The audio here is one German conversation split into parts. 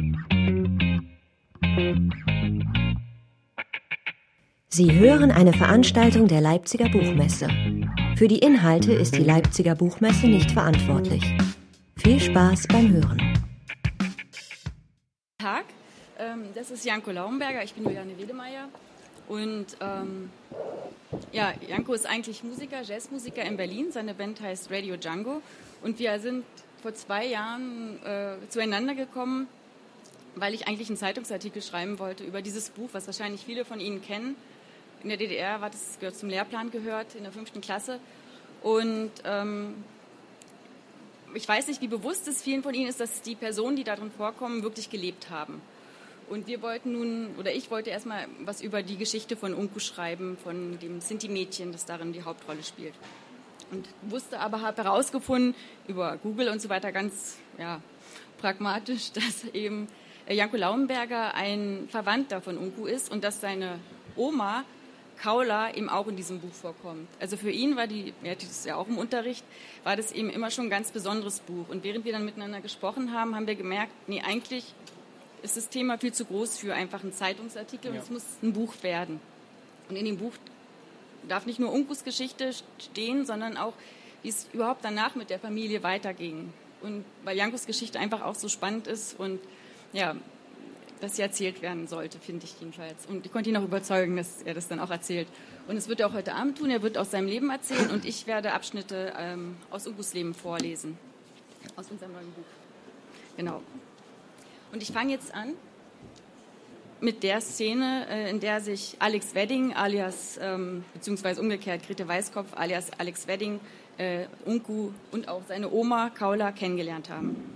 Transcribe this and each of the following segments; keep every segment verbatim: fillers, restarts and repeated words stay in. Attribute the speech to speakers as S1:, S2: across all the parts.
S1: Sie hören eine Veranstaltung der Leipziger Buchmesse. Für die Inhalte ist die Leipziger Buchmesse nicht verantwortlich. Viel Spaß beim Hören.
S2: Tag, das ist Janko Laubenberger, ich bin Juliane Wedemeyer. Und ähm, ja, Janko ist eigentlich Musiker, Jazzmusiker in Berlin. Seine Band heißt Radio Django. Und wir sind vor zwei Jahren äh, zueinander gekommen, weil ich eigentlich einen Zeitungsartikel schreiben wollte über dieses Buch, was wahrscheinlich viele von Ihnen kennen. In der D D R war das gehört zum Lehrplan gehört, in der fünften Klasse. Und ähm, ich weiß nicht, wie bewusst es vielen von Ihnen ist, dass die Personen, die darin vorkommen, wirklich gelebt haben. Und wir wollten nun, oder ich wollte erstmal was über die Geschichte von Unku schreiben, von dem Sinti-Mädchen, das darin die Hauptrolle spielt. Und wusste aber, habe herausgefunden, über Google und so weiter, ganz ja, pragmatisch, dass eben Janko Laubenberger ein Verwandter von Unku ist und dass seine Oma Kaula eben auch in diesem Buch vorkommt. Also für ihn war die, er hat das ja auch im Unterricht, war das eben immer schon ein ganz besonderes Buch. Und während wir dann miteinander gesprochen haben, haben wir gemerkt, nee, eigentlich ist das Thema viel zu groß für einfach einen Zeitungsartikel, ja. Und es muss ein Buch werden. Und in dem Buch darf nicht nur Unkus Geschichte stehen, sondern auch, wie es überhaupt danach mit der Familie weiterging. Und weil Jankos Geschichte einfach auch so spannend ist und ja, dass sie erzählt werden sollte, finde ich jedenfalls. Und ich konnte ihn auch überzeugen, dass er das dann auch erzählt. Und das wird er auch heute Abend tun. Er wird aus seinem Leben erzählen und ich werde Abschnitte ähm, aus Unkus Leben vorlesen. Aus unserem neuen Buch. Genau. Und ich fange jetzt an mit der Szene, äh, in der sich Alex Wedding alias, ähm, beziehungsweise umgekehrt Grete Weißkopf alias Alex Wedding, äh, Unku und auch seine Oma Kaula kennengelernt haben.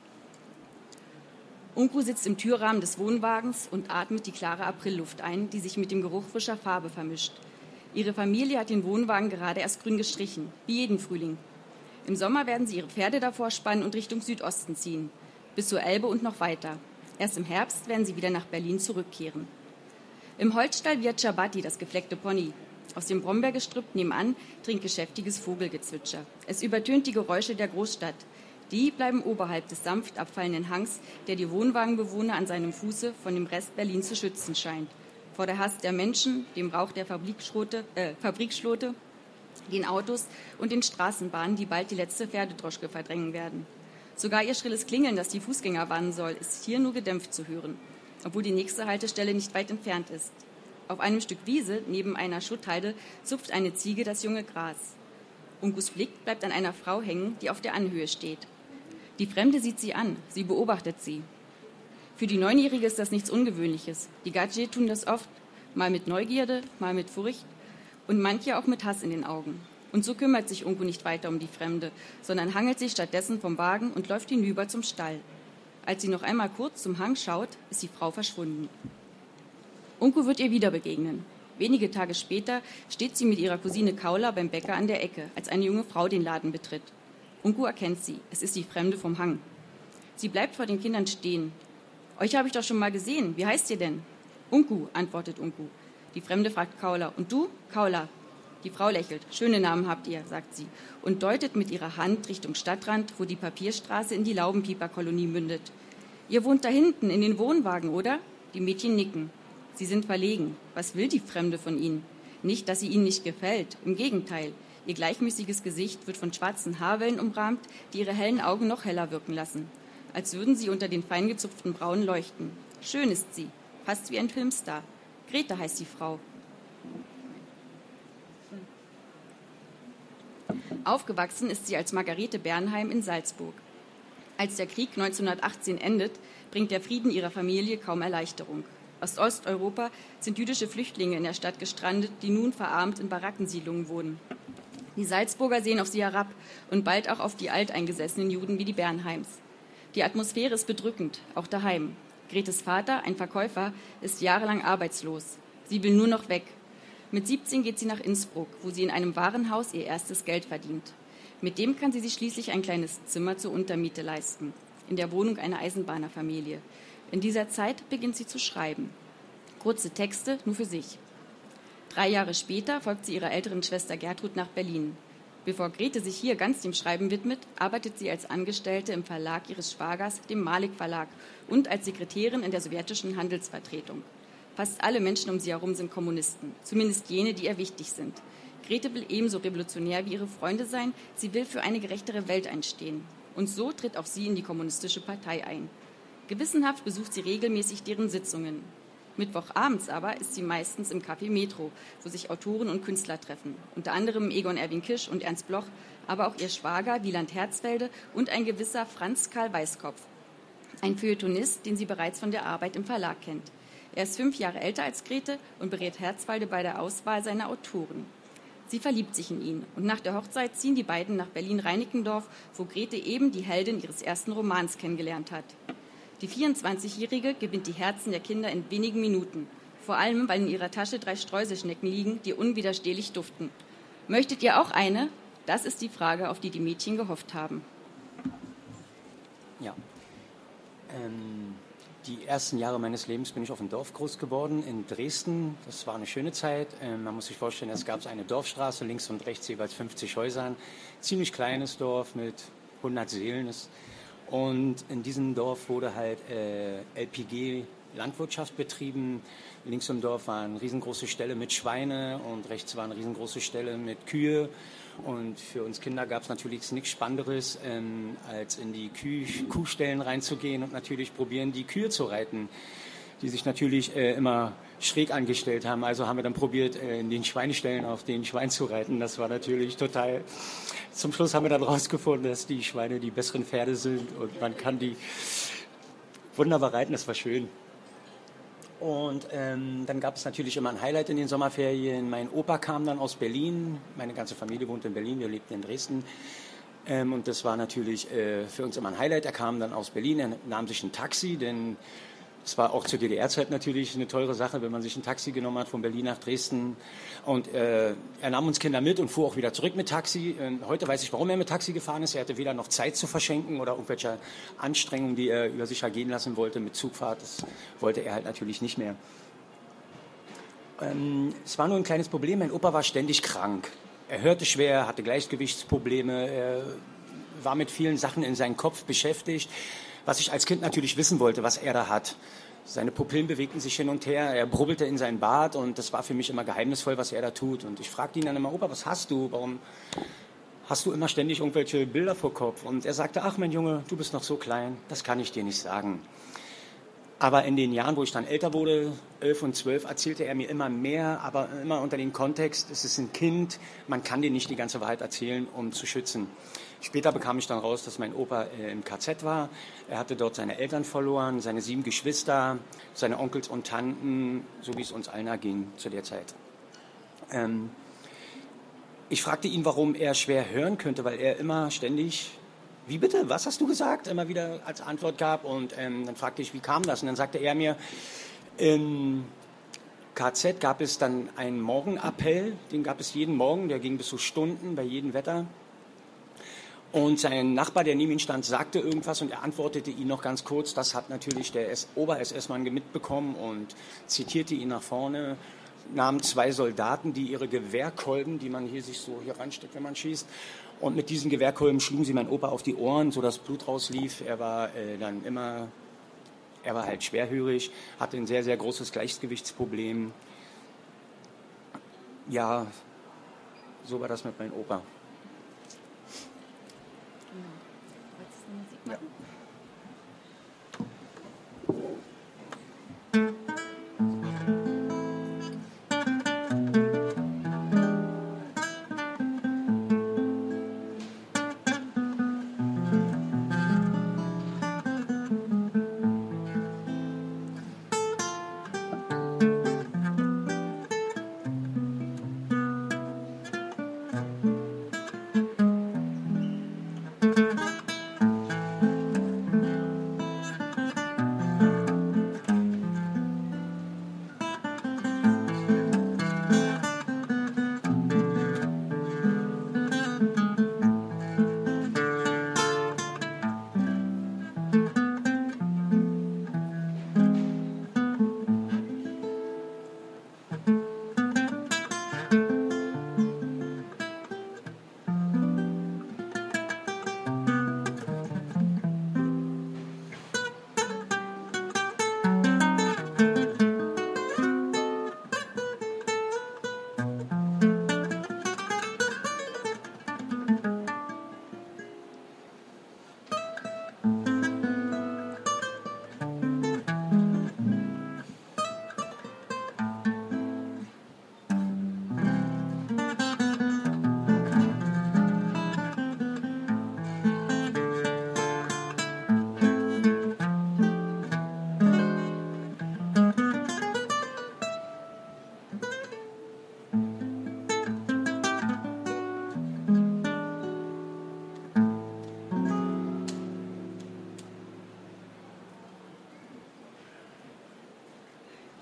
S2: Unku sitzt im Türrahmen des Wohnwagens und atmet die klare Aprilluft ein, die sich mit dem Geruch frischer Farbe vermischt. Ihre Familie hat den Wohnwagen gerade erst grün gestrichen, wie jeden Frühling. Im Sommer werden sie ihre Pferde davor spannen und Richtung Südosten ziehen, bis zur Elbe und noch weiter. Erst im Herbst werden sie wieder nach Berlin zurückkehren. Im Holzstall wird Chabati, das gefleckte Pony. Aus dem Brombeergestrüpp nebenan dringt geschäftiges Vogelgezwitscher. Es übertönt die Geräusche der Großstadt. Die bleiben oberhalb des sanft abfallenden Hangs, der die Wohnwagenbewohner an seinem Fuße von dem Rest Berlin zu schützen scheint. Vor der Hast der Menschen, dem Rauch der Fabrikschrote, äh, Fabrikschlote, den Autos und den Straßenbahnen, die bald die letzte Pferdedroschke verdrängen werden. Sogar ihr schrilles Klingeln, das die Fußgänger warnen soll, ist hier nur gedämpft zu hören, obwohl die nächste Haltestelle nicht weit entfernt ist. Auf einem Stück Wiese, neben einer Schutthalde, zupft eine Ziege das junge Gras. Unkus Blick bleibt an einer Frau hängen, die auf der Anhöhe steht. Die Fremde sieht sie an, sie beobachtet sie. Für die Neunjährige ist das nichts Ungewöhnliches. Die Gadje tun das oft, mal mit Neugierde, mal mit Furcht und manche auch mit Hass in den Augen. Und so kümmert sich Unku nicht weiter um die Fremde, sondern hangelt sich stattdessen vom Wagen und läuft hinüber zum Stall. Als sie noch einmal kurz zum Hang schaut, ist die Frau verschwunden. Unku wird ihr wieder begegnen. Wenige Tage später steht sie mit ihrer Cousine Kaula beim Bäcker an der Ecke, als eine junge Frau den Laden betritt. Unku erkennt sie, es ist die Fremde vom Hang. Sie bleibt vor den Kindern stehen. Euch habe ich doch schon mal gesehen, wie heißt ihr denn? Unku, antwortet Unku. Die Fremde fragt Kaula, und du? Kaula. Die Frau lächelt. Schöne Namen habt ihr, sagt sie, und deutet mit ihrer Hand Richtung Stadtrand, wo die Papierstraße in die Laubenpieperkolonie mündet. Ihr wohnt da hinten in den Wohnwagen, oder? Die Mädchen nicken. Sie sind verlegen. Was will die Fremde von ihnen? Nicht, dass sie ihnen nicht gefällt. Im Gegenteil. Ihr gleichmäßiges Gesicht wird von schwarzen Haarwellen umrahmt, die ihre hellen Augen noch heller wirken lassen. Als würden sie unter den feingezupften Brauen leuchten. Schön ist sie. Fast wie ein Filmstar. Grete heißt die Frau. Aufgewachsen ist sie als Margarete Bernheim in Salzburg. Als der Krieg neunzehnhundertachtzehn endet, bringt der Frieden ihrer Familie kaum Erleichterung. Aus Osteuropa sind jüdische Flüchtlinge in der Stadt gestrandet, die nun verarmt in Barackensiedlungen wohnen. Die Salzburger sehen auf sie herab und bald auch auf die alteingesessenen Juden wie die Bernheims. Die Atmosphäre ist bedrückend, auch daheim. Gretes Vater, ein Verkäufer, ist jahrelang arbeitslos. Sie will nur noch weg. Mit siebzehn geht sie nach Innsbruck, wo sie in einem Warenhaus ihr erstes Geld verdient. Mit dem kann sie sich schließlich ein kleines Zimmer zur Untermiete leisten, in der Wohnung einer Eisenbahnerfamilie. In dieser Zeit beginnt sie zu schreiben. Kurze Texte, nur für sich. Drei Jahre später folgt sie ihrer älteren Schwester Gertrud nach Berlin. Bevor Grete sich hier ganz dem Schreiben widmet, arbeitet sie als Angestellte im Verlag ihres Schwagers, dem Malik Verlag, und als Sekretärin in der sowjetischen Handelsvertretung. Fast alle Menschen um sie herum sind Kommunisten, zumindest jene, die ihr wichtig sind. Grete will ebenso revolutionär wie ihre Freunde sein, sie will für eine gerechtere Welt einstehen. Und so tritt auch sie in die kommunistische Partei ein. Gewissenhaft besucht sie regelmäßig deren Sitzungen. Mittwochabends aber ist sie meistens im Café Metro, wo sich Autoren und Künstler treffen. Unter anderem Egon Erwin Kisch und Ernst Bloch, aber auch ihr Schwager Wieland Herzfelde und ein gewisser Franz Karl Weißkopf. Ein Feuilletonist, den sie bereits von der Arbeit im Verlag kennt. Er ist fünf Jahre älter als Grete und berät Herzfelde bei der Auswahl seiner Autoren. Sie verliebt sich in ihn und nach der Hochzeit ziehen die beiden nach Berlin-Reinickendorf, wo Grete eben die Heldin ihres ersten Romans kennengelernt hat. Die vierundzwanzigjährige gewinnt die Herzen der Kinder in wenigen Minuten. Vor allem, weil in ihrer Tasche drei Streuselschnecken liegen, die unwiderstehlich duften. Möchtet ihr auch eine? Das ist die Frage, auf die die Mädchen gehofft haben.
S3: Ja. Ähm, die ersten Jahre meines Lebens bin ich auf dem Dorf groß geworden, in Dresden. Das war eine schöne Zeit. Ähm, man muss sich vorstellen, es gab eine Dorfstraße, links und rechts jeweils fünfzig Häusern. Ziemlich kleines Dorf mit hundert Seelen. Das Und in diesem Dorf wurde halt äh, L P G Landwirtschaft betrieben. Links im Dorf war eine riesengroße Stelle mit Schweine und rechts war eine riesengroße Stelle mit Kühe. Und für uns Kinder gab es natürlich nichts Spannenderes, ähm, als in die Küh Kuhstellen reinzugehen und natürlich probieren, die Kühe zu reiten, die sich natürlich äh, immer schräg angestellt haben. Also haben wir dann probiert, äh, in den Schweineställen auf den Schwein zu reiten. Das war natürlich total... Zum Schluss haben wir dann rausgefunden, dass die Schweine die besseren Pferde sind und man kann die wunderbar reiten, das war schön. Und ähm, dann gab es natürlich immer ein Highlight in den Sommerferien. Mein Opa kam dann aus Berlin, meine ganze Familie wohnt in Berlin, wir lebten in Dresden. Ähm, und das war natürlich äh, für uns immer ein Highlight. Er kam dann aus Berlin, er nahm sich ein Taxi, denn es war auch zur D D R-Zeit natürlich eine teure Sache, wenn man sich ein Taxi genommen hat von Berlin nach Dresden. Und äh, er nahm uns Kinder mit und fuhr auch wieder zurück mit Taxi. Ähm, heute weiß ich, warum er mit Taxi gefahren ist. Er hatte weder noch Zeit zu verschenken oder irgendwelche Anstrengungen, die er über sich ergehen lassen wollte mit Zugfahrt. Das wollte er halt natürlich nicht mehr. Ähm, es war nur ein kleines Problem. Mein Opa war ständig krank. Er hörte schwer, hatte Gleichgewichtsprobleme. Er war mit vielen Sachen in seinem Kopf beschäftigt. Was ich als Kind natürlich wissen wollte, was er da hat. Seine Pupillen bewegten sich hin und her, er brubbelte in seinen Bart und das war für mich immer geheimnisvoll, was er da tut. Und ich fragte ihn dann immer, Opa, was hast du? Warum hast du immer ständig irgendwelche Bilder vor Kopf? Und er sagte, ach mein Junge, du bist noch so klein, das kann ich dir nicht sagen. Aber in den Jahren, wo ich dann älter wurde, elf und zwölf, erzählte er mir immer mehr, aber immer unter dem Kontext, es ist ein Kind, man kann dir nicht die ganze Wahrheit erzählen, um zu schützen. Später bekam ich dann raus, dass mein Opa äh, im K Z war. Er hatte dort seine Eltern verloren, seine sieben Geschwister, seine Onkels und Tanten, so wie es uns allen erging zu der Zeit. Ähm, ich fragte ihn, warum er schwer hören könnte, weil er immer ständig, wie bitte, was hast du gesagt, immer wieder als Antwort gab. Und ähm, dann fragte ich, wie kam das? Und dann sagte er mir, im K Z gab es dann einen Morgenappell, den gab es jeden Morgen, der ging bis zu Stunden bei jedem Wetter. Und sein Nachbar, der neben ihm stand, sagte irgendwas und er antwortete ihn noch ganz kurz. Das hat natürlich der Ober-S S-Mann mitbekommen und zitierte ihn nach vorne, nahm zwei Soldaten, die ihre Gewehrkolben, die man hier sich so hier reinsteckt, wenn man schießt, und mit diesen Gewehrkolben schlugen sie meinen Opa auf die Ohren, sodass Blut rauslief. Er war äh, dann immer, er war halt schwerhörig, hatte ein sehr, sehr großes Gleichgewichtsproblem. Ja, so war das mit meinem Opa. Ja.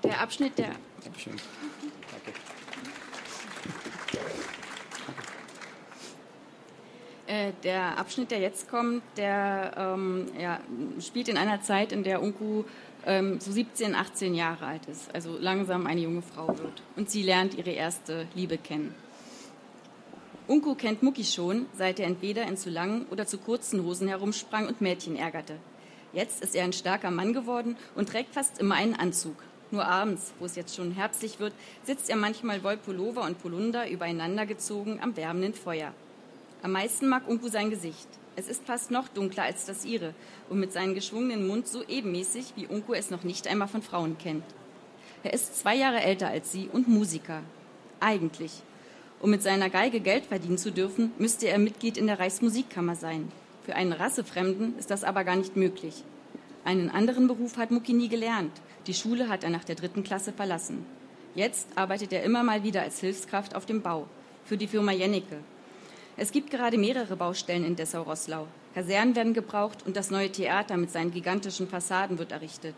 S2: Der Abschnitt, der...
S3: Dankeschön. Danke.
S2: Äh, der Abschnitt, der jetzt kommt, der ähm, ja, spielt in einer Zeit, in der Unku ähm, so siebzehn, achtzehn Jahre alt ist, also langsam eine junge Frau wird. Und sie lernt ihre erste Liebe kennen. Unku kennt Mucki schon, seit er entweder in zu langen oder zu kurzen Hosen herumsprang und Mädchen ärgerte. Jetzt ist er ein starker Mann geworden und trägt fast immer einen Anzug. Nur abends, wo es jetzt schon herbstlich wird, sitzt er manchmal Wollpullover und Polunder übereinander gezogen am wärmenden Feuer. Am meisten mag Unku sein Gesicht. Es ist fast noch dunkler als das ihre und mit seinem geschwungenen Mund so ebenmäßig, wie Unku es noch nicht einmal von Frauen kennt. Er ist zwei Jahre älter als sie und Musiker. Eigentlich. Um mit seiner Geige Geld verdienen zu dürfen, müsste er Mitglied in der Reichsmusikkammer sein. Für einen Rassefremden ist das aber gar nicht möglich. Einen anderen Beruf hat Mucki nie gelernt. Die Schule hat er nach der dritten Klasse verlassen. Jetzt arbeitet er immer mal wieder als Hilfskraft auf dem Bau, für die Firma Jennecke. Es gibt gerade mehrere Baustellen in Dessau-Roßlau. Kasernen werden gebraucht und das neue Theater mit seinen gigantischen Fassaden wird errichtet.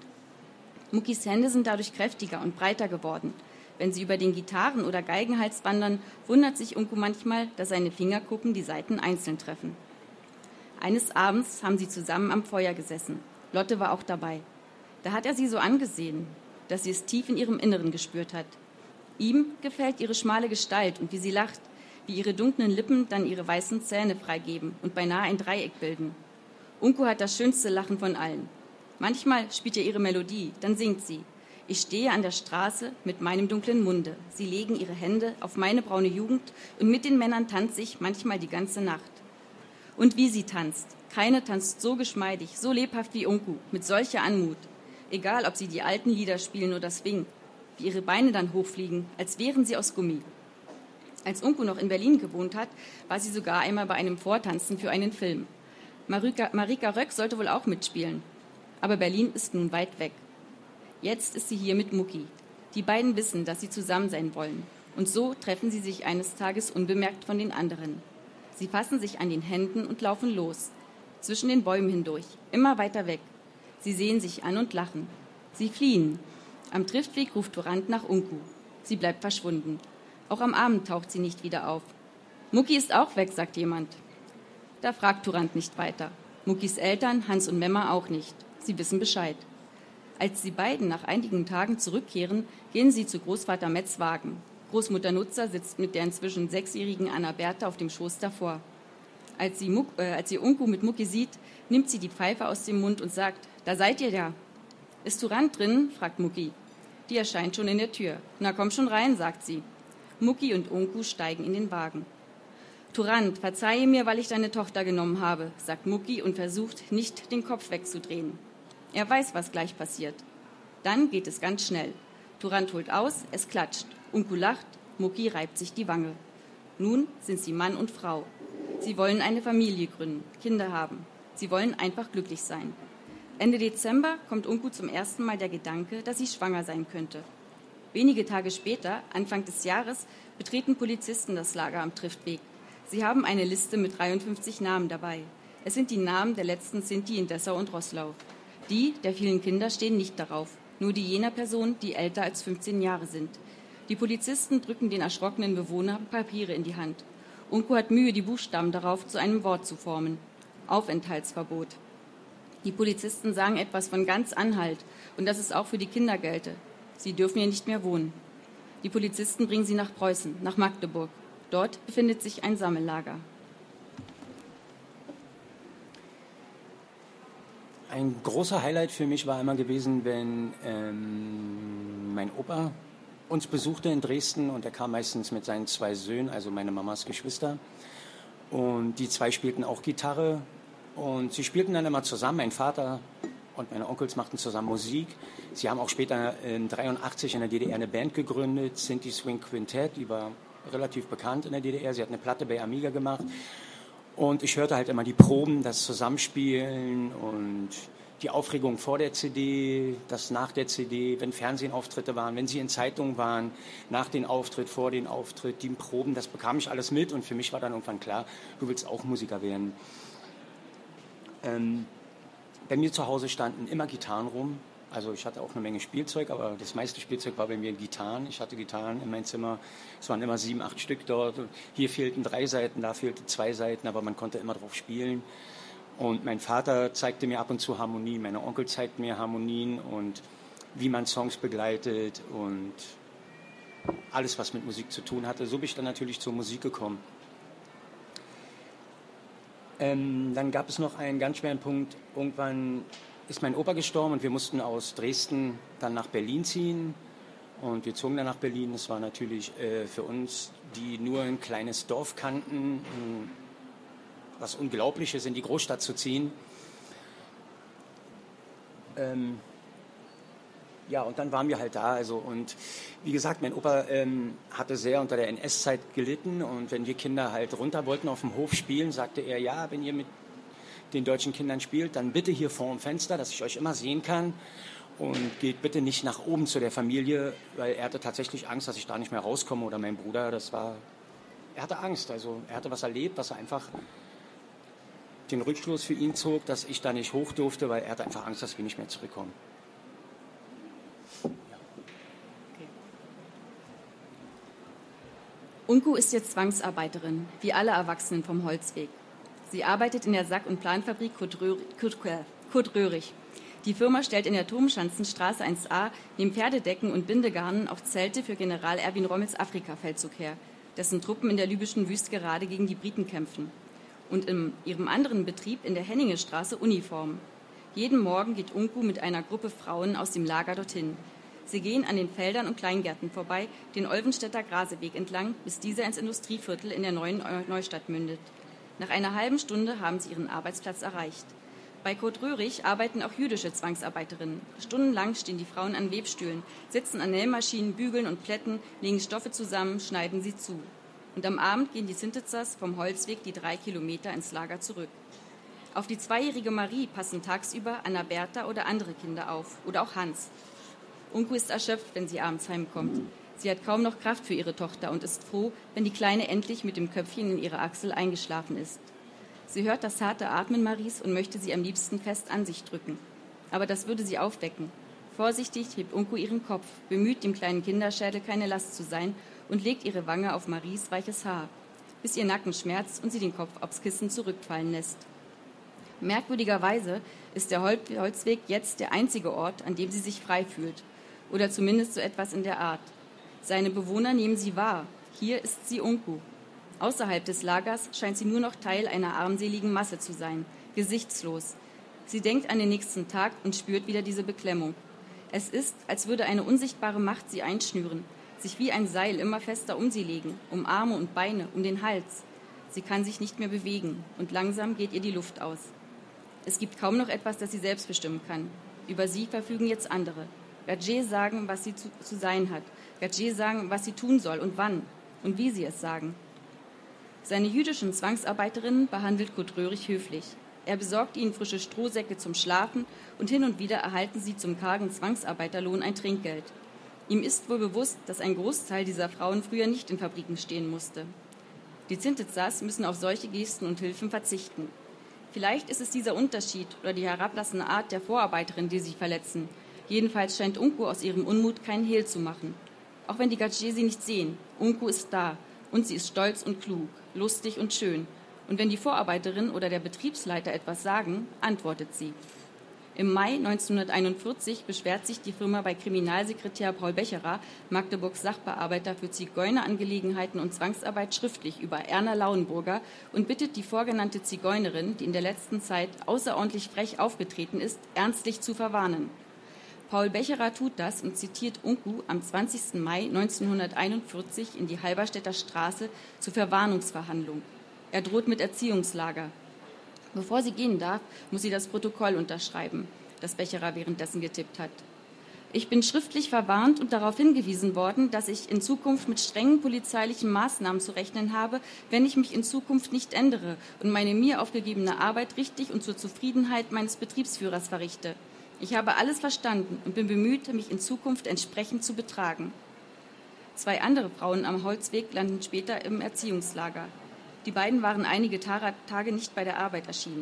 S2: Muckis Hände sind dadurch kräftiger und breiter geworden. Wenn sie über den Gitarren- oder Geigenhals wandern, wundert sich Unku manchmal, dass seine Fingerkuppen die Saiten einzeln treffen. Eines Abends haben sie zusammen am Feuer gesessen. Lotte war auch dabei. Da hat er sie so angesehen, dass sie es tief in ihrem Inneren gespürt hat. Ihm gefällt ihre schmale Gestalt und wie sie lacht, wie ihre dunklen Lippen dann ihre weißen Zähne freigeben und beinahe ein Dreieck bilden. Unku hat das schönste Lachen von allen. Manchmal spielt er ihre Melodie, dann singt sie. Ich stehe an der Straße mit meinem dunklen Munde. Sie legen ihre Hände auf meine braune Jugend und mit den Männern tanze ich manchmal die ganze Nacht. Und wie sie tanzt. Keine tanzt so geschmeidig, so lebhaft wie Unku, mit solcher Anmut. Egal, ob sie die alten Lieder spielen oder Swing. Wie ihre Beine dann hochfliegen, als wären sie aus Gummi. Als Unku noch in Berlin gewohnt hat, war sie sogar einmal bei einem Vortanzen für einen Film. Marika, Marika Röck sollte wohl auch mitspielen. Aber Berlin ist nun weit weg. Jetzt ist sie hier mit Mucki. Die beiden wissen, dass sie zusammen sein wollen. Und so treffen sie sich eines Tages unbemerkt von den anderen. Sie fassen sich an den Händen und laufen los. Zwischen den Bäumen hindurch, immer weiter weg. Sie sehen sich an und lachen. Sie fliehen. Am Triftweg ruft Turand nach Unku. Sie bleibt verschwunden. Auch am Abend taucht sie nicht wieder auf. Mucki ist auch weg, sagt jemand. Da fragt Turand nicht weiter. Muckis Eltern, Hans und Memma auch nicht. Sie wissen Bescheid. Als die beiden nach einigen Tagen zurückkehren, gehen sie zu Großvater Metz Wagen. Großmutter Nutzer sitzt mit der inzwischen sechsjährigen Anna Bertha auf dem Schoß davor. Als sie, Muck, äh, als sie Unku mit Mucki sieht, nimmt sie die Pfeife aus dem Mund und sagt, da seid ihr ja. Ist Turand drin? Fragt Mucki. Die erscheint schon in der Tür. Na komm schon rein, sagt sie. Mucki und Unku steigen in den Wagen. Turand, verzeihe mir, weil ich deine Tochter genommen habe, sagt Mucki und versucht, nicht den Kopf wegzudrehen. Er weiß, was gleich passiert. Dann geht es ganz schnell. Turand holt aus, es klatscht. Unku lacht, Mucki reibt sich die Wange. Nun sind sie Mann und Frau. Sie wollen eine Familie gründen, Kinder haben. Sie wollen einfach glücklich sein. Ende Dezember kommt Unku zum ersten Mal der Gedanke, dass sie schwanger sein könnte. Wenige Tage später, Anfang des Jahres, betreten Polizisten das Lager am Triftweg. Sie haben eine Liste mit dreiundfünfzig Namen dabei. Es sind die Namen der letzten Sinti in Dessau und Roßlau. Die der vielen Kinder stehen nicht darauf, nur die jener Personen, die älter als fünfzehn Jahre sind. Die Polizisten drücken den erschrockenen Bewohner Papiere in die Hand. Unku hat Mühe, die Buchstaben darauf zu einem Wort zu formen. Aufenthaltsverbot. Die Polizisten sagen etwas von ganz Anhalt und dass es auch für die Kinder gelte. Sie dürfen hier nicht mehr wohnen. Die Polizisten bringen sie nach Preußen, nach Magdeburg. Dort befindet sich ein Sammellager.
S3: Ein großer Highlight für mich war immer gewesen, wenn ähm, mein Opa uns besuchte in Dresden und er kam meistens mit seinen zwei Söhnen, also meine Mamas Geschwister. Und die zwei spielten auch Gitarre und sie spielten dann immer zusammen. Mein Vater und meine Onkels machten zusammen Musik. Sie haben auch später in dreiundachtzig in der D D R eine Band gegründet, Sinti Swing Quintett, die war relativ bekannt in der D D R. Sie hat eine Platte bei Amiga gemacht. Und ich hörte halt immer die Proben, das Zusammenspielen und die Aufregung vor der C D, das nach der C D, wenn Fernsehauftritte waren, wenn sie in Zeitungen waren, nach dem Auftritt, vor dem Auftritt, die Proben, das bekam ich alles mit und für mich war dann irgendwann klar, du willst auch Musiker werden. Ähm, bei mir zu Hause standen immer Gitarren rum, Also ich hatte auch eine Menge Spielzeug, aber das meiste Spielzeug war bei mir Gitarren. Ich hatte Gitarren in meinem Zimmer. Es waren immer sieben, acht Stück dort. Hier fehlten drei Seiten, da fehlten zwei Seiten, aber man konnte immer drauf spielen. Und mein Vater zeigte mir ab und zu Harmonien, meine Onkel zeigten mir Harmonien und wie man Songs begleitet und alles, was mit Musik zu tun hatte. So bin ich dann natürlich zur Musik gekommen. Ähm, dann gab es noch einen ganz schweren Punkt. Irgendwann ist mein Opa gestorben und wir mussten aus Dresden dann nach Berlin ziehen. Und wir zogen dann nach Berlin. Das war natürlich äh, für uns, die nur ein kleines Dorf kannten, was Unglaubliches, in die Großstadt zu ziehen. Ähm, ja, und dann waren wir halt da. Also, und wie gesagt, mein Opa ähm, hatte sehr unter der N S-Zeit gelitten. Und wenn wir Kinder halt runter wollten auf dem Hof spielen, sagte er, ja, wenn ihr mit den deutschen Kindern spielt, dann bitte hier vor dem Fenster, dass ich euch immer sehen kann. Und geht bitte nicht nach oben zu der Familie, weil er hatte tatsächlich Angst, dass ich da nicht mehr rauskomme oder mein Bruder. Das war, er hatte Angst. Also er hatte was erlebt, was er einfach den Rückschluss für ihn zog, dass ich da nicht hoch durfte, weil er hatte einfach Angst, dass wir nicht mehr zurückkommen.
S2: Unku ist jetzt Zwangsarbeiterin, wie alle Erwachsenen vom Holzweg. Sie arbeitet in der Sack- und Planfabrik Kurt Röhrig. Die Firma stellt in der Turmschanzenstraße eins a neben Pferdedecken und Bindegarnen auch Zelte für General Erwin Rommels Afrika-Feldzug her, dessen Truppen in der libyschen Wüste gerade gegen die Briten kämpfen. Und in ihrem anderen Betrieb in der Henningestraße Uniformen. Jeden Morgen geht Unku mit einer Gruppe Frauen aus dem Lager dorthin. Sie gehen an den Feldern und Kleingärten vorbei, den Olvenstädter Graseweg entlang, bis dieser ins Industrieviertel in der neuen Neustadt mündet. Nach einer halben Stunde haben sie ihren Arbeitsplatz erreicht. Bei Kurt Röhrig arbeiten auch jüdische Zwangsarbeiterinnen. Stundenlang stehen die Frauen an Webstühlen, sitzen an Nähmaschinen, bügeln und plätten, legen Stoffe zusammen, schneiden sie zu. Und am Abend gehen die Sintitzers vom Holzweg die drei Kilometer ins Lager zurück. Auf die zweijährige Marie passen tagsüber Anna Bertha oder andere Kinder auf, oder auch Hans. Unku ist erschöpft, wenn sie abends heimkommt. Sie hat kaum noch Kraft für ihre Tochter und ist froh, wenn die Kleine endlich mit dem Köpfchen in ihrer Achsel eingeschlafen ist. Sie hört das harte Atmen Maries und möchte sie am liebsten fest an sich drücken. Aber das würde sie aufwecken. Vorsichtig hebt Unku ihren Kopf, bemüht, dem kleinen Kinderschädel keine Last zu sein und legt ihre Wange auf Maries weiches Haar, bis ihr Nacken schmerzt und sie den Kopf aufs Kissen zurückfallen lässt. Merkwürdigerweise ist der Holzweg jetzt der einzige Ort, an dem sie sich frei fühlt. Oder zumindest so etwas in der Art. Seine Bewohner nehmen sie wahr. Hier ist sie Unku. Außerhalb des Lagers scheint sie nur noch Teil einer armseligen Masse zu sein, gesichtslos. Sie denkt an den nächsten Tag und spürt wieder diese Beklemmung. Es ist, als würde eine unsichtbare Macht sie einschnüren, sich wie ein Seil immer fester um sie legen, um Arme und Beine, um den Hals. Sie kann sich nicht mehr bewegen und langsam geht ihr die Luft aus. Es gibt kaum noch etwas, das sie selbst bestimmen kann. Über sie verfügen jetzt andere. Gadje sagen, was sie zu, zu sein hat. Gadje sagen, was sie tun soll und wann und wie sie es sagen. Seine jüdischen Zwangsarbeiterinnen behandelt Kurt Röhrig höflich. Er besorgt ihnen frische Strohsäcke zum Schlafen und hin und wieder erhalten sie zum kargen Zwangsarbeiterlohn ein Trinkgeld. Ihm ist wohl bewusst, dass ein Großteil dieser Frauen früher nicht in Fabriken stehen musste. Die Zintitzas müssen auf solche Gesten und Hilfen verzichten. Vielleicht ist es dieser Unterschied oder die herablassende Art der Vorarbeiterin, die sie verletzen. Jedenfalls scheint Unku aus ihrem Unmut keinen Hehl zu machen. Auch wenn die Gadje sie nicht sehen, Unku ist da und sie ist stolz und klug, lustig und schön. Und wenn die Vorarbeiterin oder der Betriebsleiter etwas sagen, antwortet sie. Im Mai neunzehnhunderteinundvierzig beschwert sich die Firma bei Kriminalsekretär Paul Becherer, Magdeburgs Sachbearbeiter für Zigeunerangelegenheiten und Zwangsarbeit, schriftlich über Erna Lauenburger und bittet die vorgenannte Zigeunerin, die in der letzten Zeit außerordentlich frech aufgetreten ist, ernstlich zu verwarnen. Paul Becherer tut das und zitiert Unku am zwanzigsten Mai neunzehnhunderteinundvierzig in die Halberstädter Straße zur Verwarnungsverhandlung. Er droht mit Erziehungslager. Bevor sie gehen darf, muss sie das Protokoll unterschreiben, das Becherer währenddessen getippt hat. Ich bin schriftlich verwarnt und darauf hingewiesen worden, dass ich in Zukunft mit strengen polizeilichen Maßnahmen zu rechnen habe, wenn ich mich in Zukunft nicht ändere und meine mir aufgegebene Arbeit richtig und zur Zufriedenheit meines Betriebsführers verrichte. Ich habe alles verstanden und bin bemüht, mich in Zukunft entsprechend zu betragen. Zwei andere Frauen am Holzweg landen später im Erziehungslager. Die beiden waren einige Tage nicht bei der Arbeit erschienen.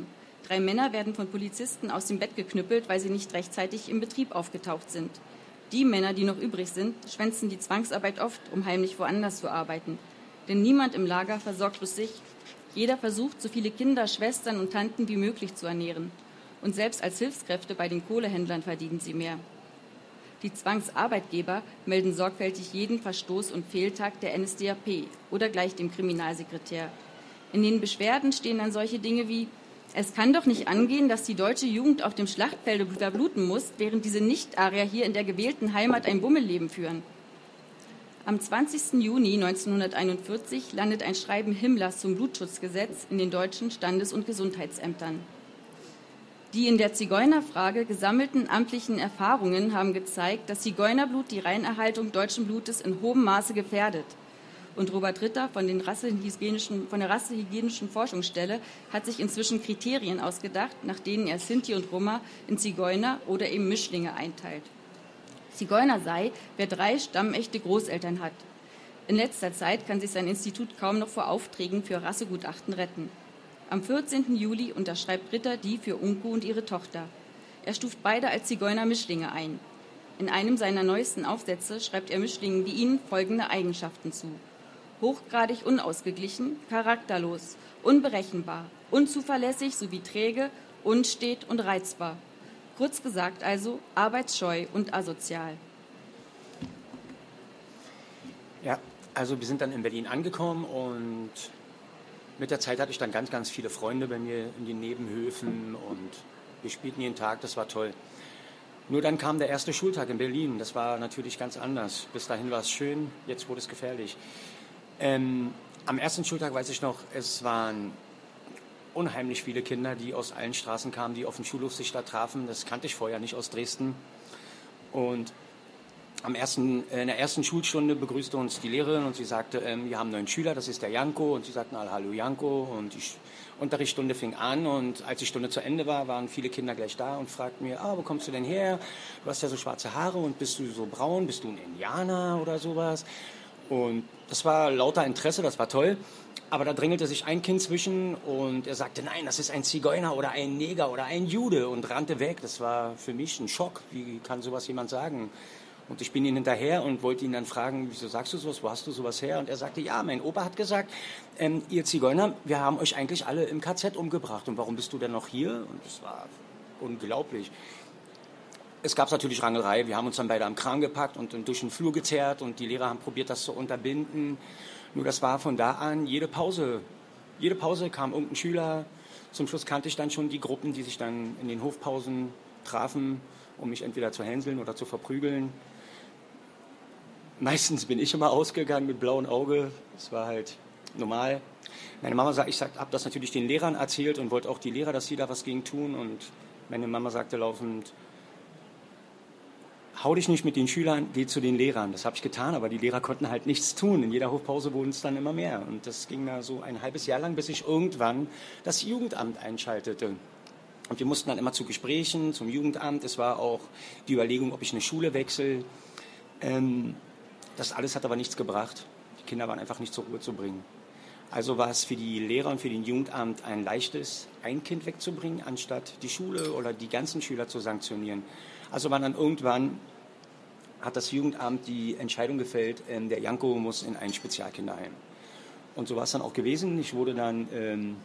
S2: Drei Männer werden von Polizisten aus dem Bett geknüppelt, weil sie nicht rechtzeitig im Betrieb aufgetaucht sind. Die Männer, die noch übrig sind, schwänzen die Zwangsarbeit oft, um heimlich woanders zu arbeiten. Denn niemand im Lager versorgt bloß sich. Jeder versucht, so viele Kinder, Schwestern und Tanten wie möglich zu ernähren. Und selbst als Hilfskräfte bei den Kohlehändlern verdienen sie mehr. Die Zwangsarbeitgeber melden sorgfältig jeden Verstoß und Fehltag der N S D A P oder gleich dem Kriminalsekretär. In den Beschwerden stehen dann solche Dinge wie: Es kann doch nicht angehen, dass die deutsche Jugend auf dem Schlachtfelde bluten muss, während diese Nicht-Arier hier in der gewählten Heimat ein Bummelleben führen. Am zwanzigsten Juni neunzehnhunderteinundvierzig landet ein Schreiben Himmlers zum Blutschutzgesetz in den deutschen Standes- und Gesundheitsämtern. Die in der Zigeunerfrage gesammelten amtlichen Erfahrungen haben gezeigt, dass Zigeunerblut die Reinerhaltung deutschen Blutes in hohem Maße gefährdet. Und Robert Ritter von, den Rassehygienischen, von der Rassehygienischen Forschungsstelle hat sich inzwischen Kriterien ausgedacht, nach denen er Sinti und Roma in Zigeuner oder eben Mischlinge einteilt. Zigeuner sei, wer drei stammechte Großeltern hat. In letzter Zeit kann sich sein Institut kaum noch vor Aufträgen für Rassegutachten retten. Am vierzehnten Juli unterschreibt Ritter die für Unku und ihre Tochter. Er stuft beide als Zigeuner-Mischlinge ein. In einem seiner neuesten Aufsätze schreibt er Mischlingen wie ihnen folgende Eigenschaften zu: hochgradig unausgeglichen, charakterlos, unberechenbar, unzuverlässig sowie träge, unstet und reizbar. Kurz gesagt also arbeitsscheu und asozial.
S3: Ja, also wir sind dann in Berlin angekommen und mit der Zeit hatte ich dann ganz, ganz viele Freunde bei mir in den Nebenhöfen und wir spielten jeden Tag, das war toll. Nur dann kam der erste Schultag in Berlin, das war natürlich ganz anders. Bis dahin war es schön, jetzt wurde es gefährlich. Ähm, am ersten Schultag weiß ich noch, es waren unheimlich viele Kinder, die aus allen Straßen kamen, die auf dem Schulhof sich da trafen. Das kannte ich vorher nicht aus Dresden. Und am ersten, in der ersten Schulstunde begrüßte uns die Lehrerin und sie sagte, ähm, wir haben einen neuen Schüler, das ist der Janko. Und sie sagten alle, hallo Janko. Und die Unterrichtsstunde fing an und als die Stunde zu Ende war, waren viele Kinder gleich da und fragten mir, ah, wo kommst du denn her? Du hast ja so schwarze Haare und bist du so braun? Bist du ein Indianer oder sowas? Und das war lauter Interesse, das war toll. Aber da drängelte sich ein Kind zwischen und er sagte, nein, das ist ein Zigeuner oder ein Neger oder ein Jude und rannte weg. Das war für mich ein Schock. Wie kann sowas jemand sagen? Und ich bin ihm hinterher und wollte ihn dann fragen, wieso sagst du sowas, wo hast du sowas her? Und er sagte, ja, mein Opa hat gesagt, ähm, ihr Zigeuner, wir haben euch eigentlich alle im K Z umgebracht. Und warum bist du denn noch hier? Und das war unglaublich. Es gab natürlich Rangelei. Wir haben uns dann beide am Kragen gepackt und durch den Flur gezerrt und die Lehrer haben probiert, das zu unterbinden. Nur das war von da an jede Pause. Jede Pause kam irgendein Schüler. Zum Schluss kannte ich dann schon die Gruppen, die sich dann in den Hofpausen trafen, um mich entweder zu hänseln oder zu verprügeln. Meistens bin ich immer ausgegangen mit blauem Auge. Das war halt normal. Meine Mama sagt, ich habe das natürlich den Lehrern erzählt und wollte auch die Lehrer, dass sie da was gegen tun. Und meine Mama sagte laufend, hau dich nicht mit den Schülern, geh zu den Lehrern. Das habe ich getan, aber die Lehrer konnten halt nichts tun. In jeder Hofpause wurden es dann immer mehr. Und das ging da so ein halbes Jahr lang, bis ich irgendwann das Jugendamt einschaltete. Und wir mussten dann immer zu Gesprächen, zum Jugendamt. Es war auch die Überlegung, ob ich eine Schule wechsle. Ähm, das alles hat aber nichts gebracht. Die Kinder waren einfach nicht zur Ruhe zu bringen. Also war es für die Lehrer und für den Jugendamt ein leichtes, ein Kind wegzubringen, anstatt die Schule oder die ganzen Schüler zu sanktionieren. Also war dann irgendwann, hat das Jugendamt die Entscheidung gefällt, ähm, der Janko muss in ein Spezialkinderheim. Und so war es dann auch gewesen. Ich wurde dann, ähm,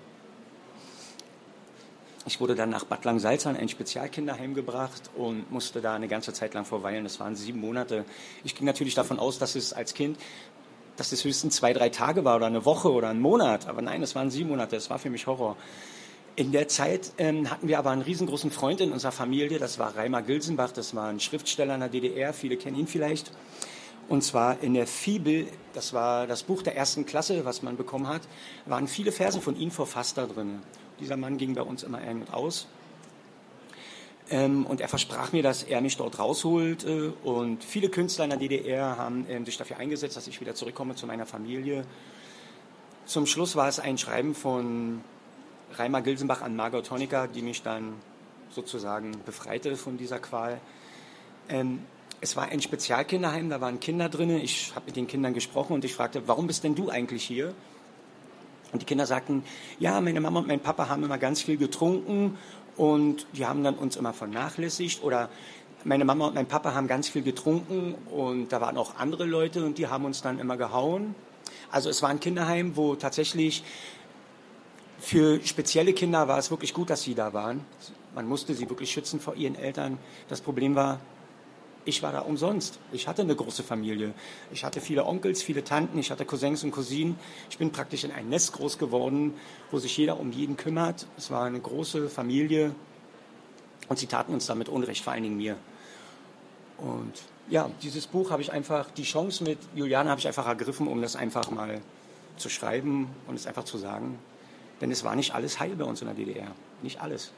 S3: ich wurde dann nach Bad Langensalza in ein Spezialkinderheim gebracht und musste da eine ganze Zeit lang verweilen. Das waren sieben Monate. Ich ging natürlich davon aus, dass es als Kind, dass es höchstens zwei, drei Tage war oder eine Woche oder ein Monat. Aber nein, es waren sieben Monate. Das war für mich Horror. In der Zeit ähm, hatten wir aber einen riesengroßen Freund in unserer Familie, das war Reimar Gilsenbach, das war ein Schriftsteller in der D D R, viele kennen ihn vielleicht. Und zwar in der Fibel, das war das Buch der ersten Klasse, was man bekommen hat, waren viele Verse von ihm verfasst da drin. Dieser Mann ging bei uns immer ein und aus. Ähm, und er versprach mir, dass er mich dort rausholt. Äh, und viele Künstler in der D D R haben äh, sich dafür eingesetzt, dass ich wieder zurückkomme zu meiner Familie. Zum Schluss war es ein Schreiben von Reimar Gilsenbach an Margot Honecker, die mich dann sozusagen befreite von dieser Qual. Ähm, es war ein Spezialkinderheim, da waren Kinder drin. Ich habe mit den Kindern gesprochen und ich fragte, warum bist denn du eigentlich hier? Und die Kinder sagten, ja, meine Mama und mein Papa haben immer ganz viel getrunken und die haben dann uns immer vernachlässigt. Oder meine Mama und mein Papa haben ganz viel getrunken und da waren auch andere Leute und die haben uns dann immer gehauen. Also es war ein Kinderheim, wo tatsächlich für spezielle Kinder war es wirklich gut, dass sie da waren. Man musste sie wirklich schützen vor ihren Eltern. Das Problem war, ich war da umsonst. Ich hatte eine große Familie. Ich hatte viele Onkels, viele Tanten, ich hatte Cousins und Cousinen. Ich bin praktisch in ein Nest groß geworden, wo sich jeder um jeden kümmert. Es war eine große Familie und sie taten uns damit Unrecht, vor allen Dingen mir. Und ja, dieses Buch habe ich einfach, die Chance mit Juliane habe ich einfach ergriffen, um das einfach mal zu schreiben und es einfach zu sagen. Denn es war nicht alles heil bei uns in der D D R. Nicht alles.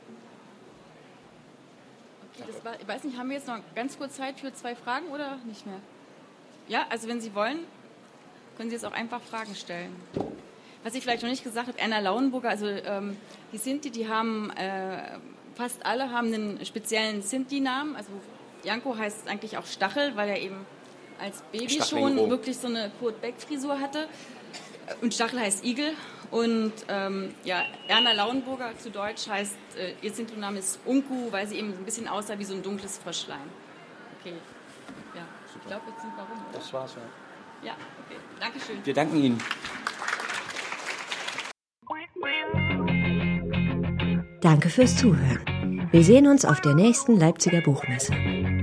S2: Das war, ich weiß nicht, haben wir jetzt noch ganz kurz Zeit für zwei Fragen oder nicht mehr? Ja, also wenn Sie wollen, können Sie jetzt auch einfach Fragen stellen. Was ich vielleicht noch nicht gesagt habe, Erna Lauenburger, also ähm, die Sinti, die haben, äh, fast alle haben einen speziellen Sinti-Namen. Also Janko heißt eigentlich auch Stachel, weil er eben als Baby schon wirklich so eine Kurt-Beck-Frisur hatte. Und Stachel heißt Igel. Und ähm, ja, Erna Lauenburger zu Deutsch heißt, äh, ihr Sinti-Name ist Unku, weil sie eben ein bisschen aussah wie so ein dunkles Fröschlein. Okay, ja, ich glaube, jetzt sind wir rum, oder?
S3: Das war's, ja.
S2: Ja, okay, Dankeschön.
S3: Wir danken Ihnen.
S1: Danke fürs Zuhören. Wir sehen uns auf der nächsten Leipziger Buchmesse.